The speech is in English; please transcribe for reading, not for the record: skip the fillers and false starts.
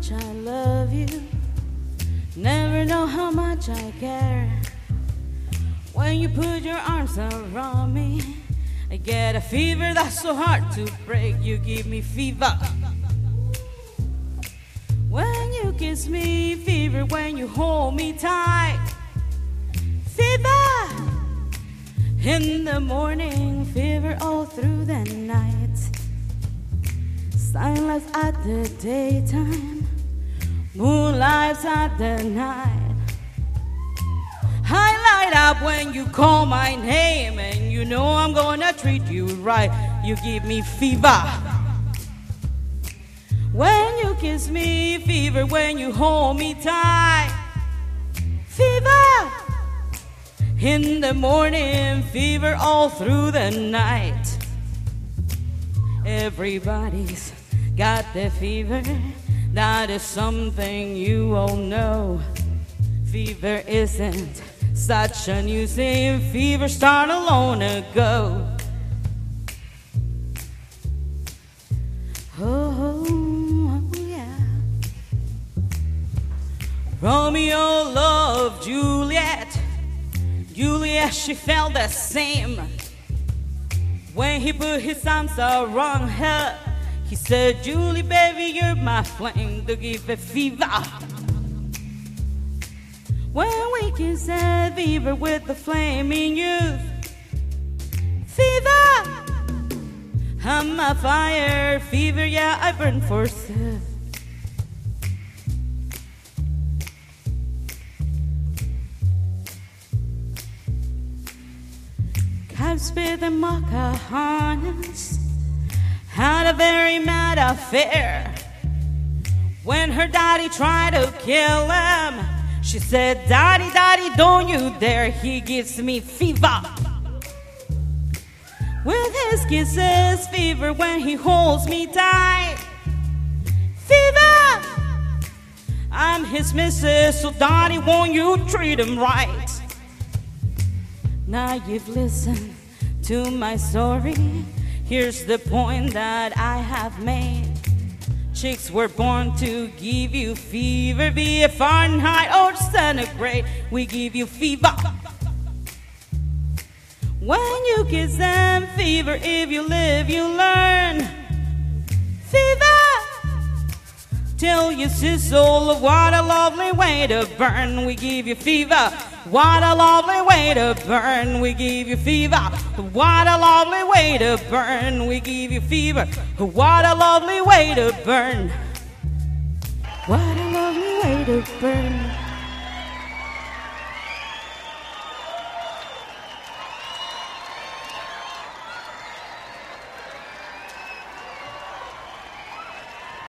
much I love you. Never know how much I care. When you put your arms around me, I get a fever that's so hard to break. You give me fever when you kiss me, fever when you hold me tight. Fever in the morning, fever all through the night. Silence at the daytime, moonlight at the night. I light up when you call my name, and you know I'm gonna treat you right. You give me fever when you kiss me, fever when you hold me tight. Fever in the morning, fever all through the night. Everybody's got the fever, that is something you all know. Fever isn't such a new thing, fever started long ago. Oh, yeah. Romeo loved Juliet. Juliet, she felt the same. When he put his arms around her, he said, Julie, baby, you're my flame to give a fever. When we kiss a fever with the flaming youth. Fever, I'm a fire, fever, yeah, I burn for sooth. Caspid and Pocahontas had a very mad affair. When her daddy tried to kill him, she said, Daddy, Daddy, don't you dare, he gives me fever. With his kisses, fever when he holds me tight. Fever, I'm his missus, so Daddy, won't you treat him right? Now you've listened to my story. Here's the point that I have made. Chicks were born to give you fever, be it Fahrenheit or centigrade. We give you fever when you kiss them, fever. If you live, you learn. Fever till you sizzle. What a lovely way to burn. We give you fever. What a lovely way to burn. We give you fever. What a lovely way to burn. We give you fever. What a lovely way to burn. What a lovely way to burn.